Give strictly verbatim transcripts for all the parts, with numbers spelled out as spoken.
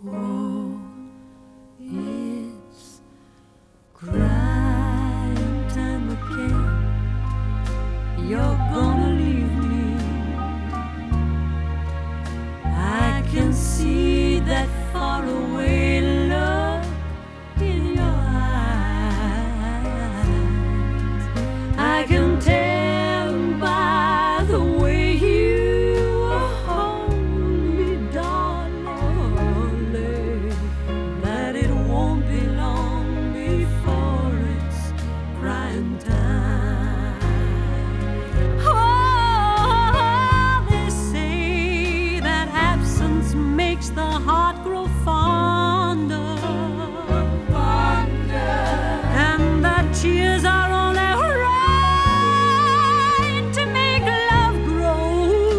Oh, it's crying time again. You're gonna leave me. I can see that far away look in your eyes. I can tell by the way you hold me, darling, that it won't be long before it's crying time. Oh, they say that absence makes the heart grow fonder, fonder, and that tears are only right to make love grow.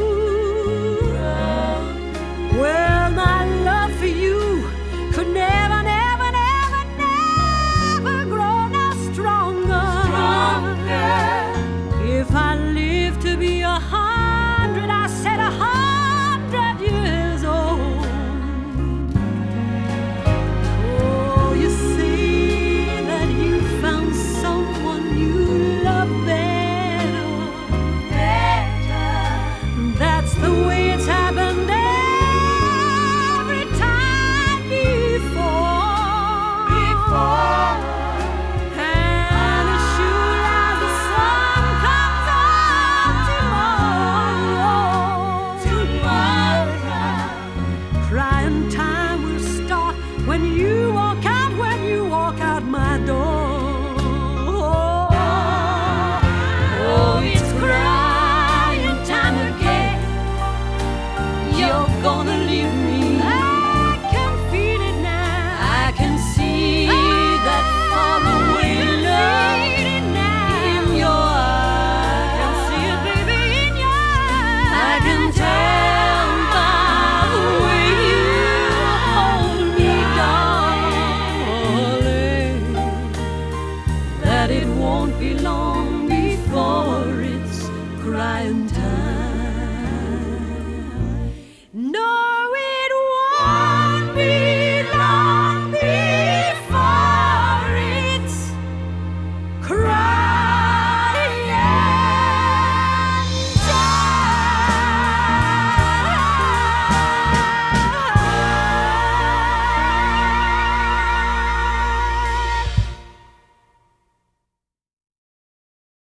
Well, my love for you could never, never, never, never grow no stronger. Stronger. If I live to be a hundred, I said a hundred years old. Oh, you see that you found someone you love better. Better. That's the way it's happened every time before. Before. And as sure as the sun comes up tomorrow, tomorrow, crying time will start when you